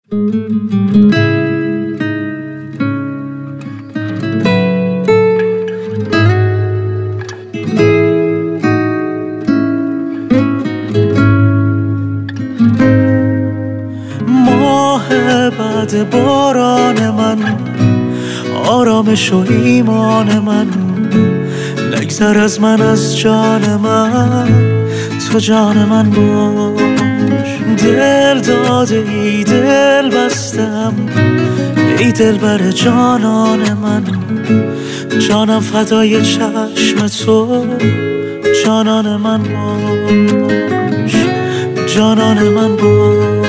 ماه بعد باران من، آرامش و ایمان من، نگذر از من، از جان من، تو جان من باش. دل داده ای دل بستم، ای دل بر جانان من، جانم فدای چشم تو، جانان من باش، جانان من باش.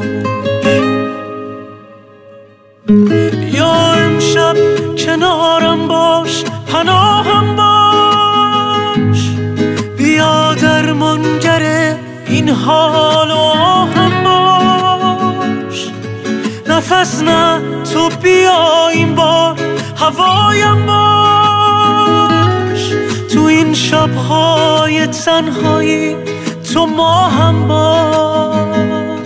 یا امشب کنارم باش، پناهم باش، بیا درمانگر این حال و آهم باش. نفس نه تو بیا این بار، هوایم باش، تو این شب‌های تنهایی تو ماهم باش.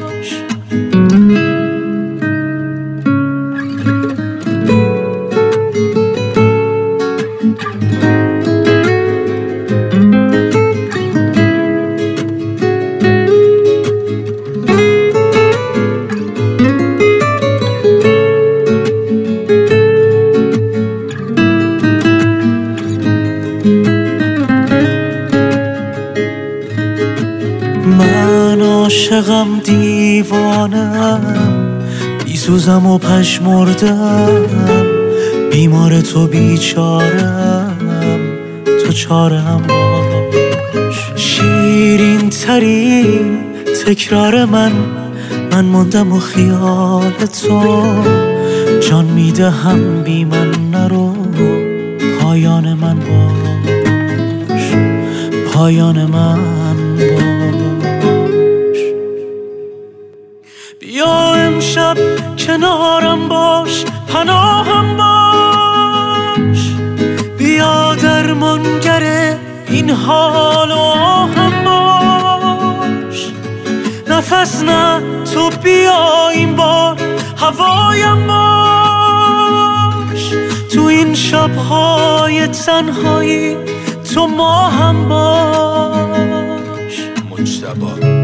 من عاشقم، دیوانم، بیسوزم و پژمردم، بیمار تو بیچارم، تو چاره‌ام باش. شیرین ترین تکرار من ماندم و خیال تو، جان میدهم بی من نرو، پایان من باش، پایان من باش. بیا امشب کنارم باش، پناهم باش، بیا درمانگر این حال و آهم باش. نفس نه تو بیا این بار، هوایم باش، تو این شب‌های تنهایی تو ماهم باش. مجتبی